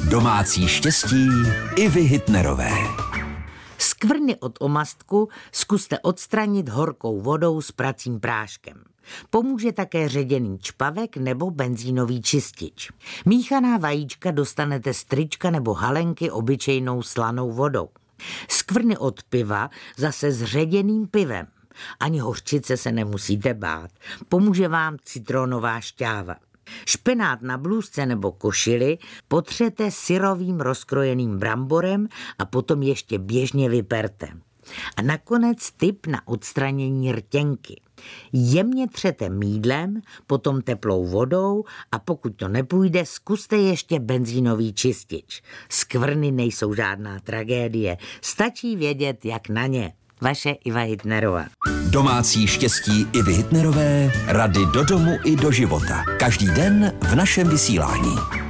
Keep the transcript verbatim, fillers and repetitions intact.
Domácí štěstí Ivy Hitnerové. Skvrny od omastku zkuste odstranit horkou vodou s pracím práškem. Pomůže také ředěný čpavek nebo benzínový čistič. Míchaná vajíčka dostanete z trička nebo halenky obyčejnou slanou vodou. Skvrny od piva zase s ředěným pivem. Ani hořčice se nemusíte bát. Pomůže vám citronová šťáva. Špenát na blůzce nebo košili potřete syrovým rozkrojeným bramborem a potom ještě běžně vyperte. A nakonec tip na odstranění rtěnky. Jemně třete mýdlem, potom teplou vodou a pokud to nepůjde, zkuste ještě benzínový čistič. Skvrny nejsou žádná tragédie, stačí vědět, jak na ně. Vaše Iva Hitnerová. Domácí štěstí Ivy Hitnerové, rady do domu i do života. Každý den v našem vysílání.